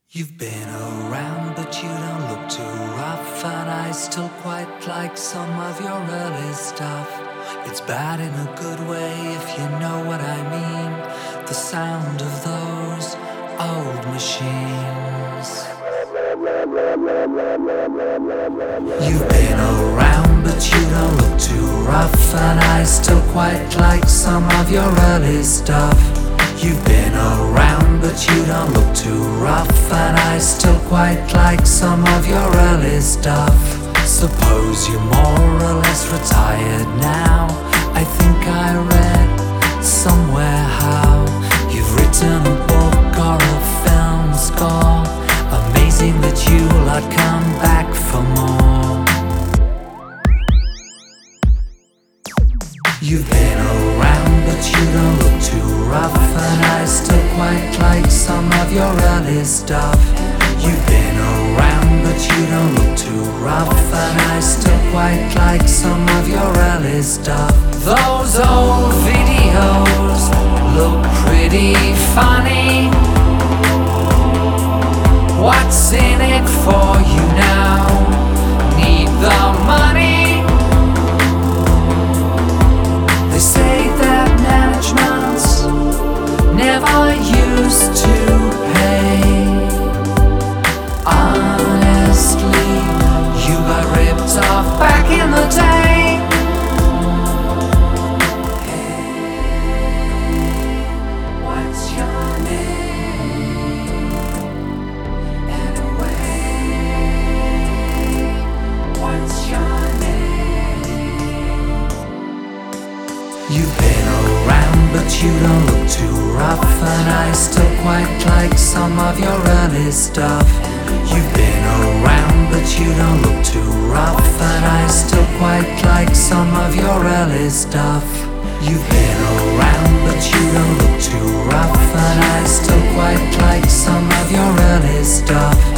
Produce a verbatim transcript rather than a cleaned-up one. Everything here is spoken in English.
You've been around, but you don't look too rough, and I still quite like some of your early stuff. It's bad in a good way, if you know what I mean. The sound of those old machines. You've been around, but you don't look too rough, and I still quite like some of your early stuff. You've been around, but you don't look too rough, and I still quite like some of your early stuff. Suppose you're more or less retired now. I think I read somewhere how you've written a book or a film score. Amazing that you'll not come back for more. You've been around, but you don't look too rough, and I still quite like some of your early stuff. You've been around, but you don't look too rough, and I still quite like some of your early stuff. Those old videos look pretty funny. What's in it for you now? Need the money. They say that management never used to pay. Honestly, you got ripped off back in the day. Hey, what's your name? Anyway, what's your name? You've been around, but you don't look too rough, and I still quite like some of your early stuff. You've been around, but you don't look too rough, and I still quite like some of your early stuff. You've been around, but you don't look too rough, and I still quite like some of your early stuff.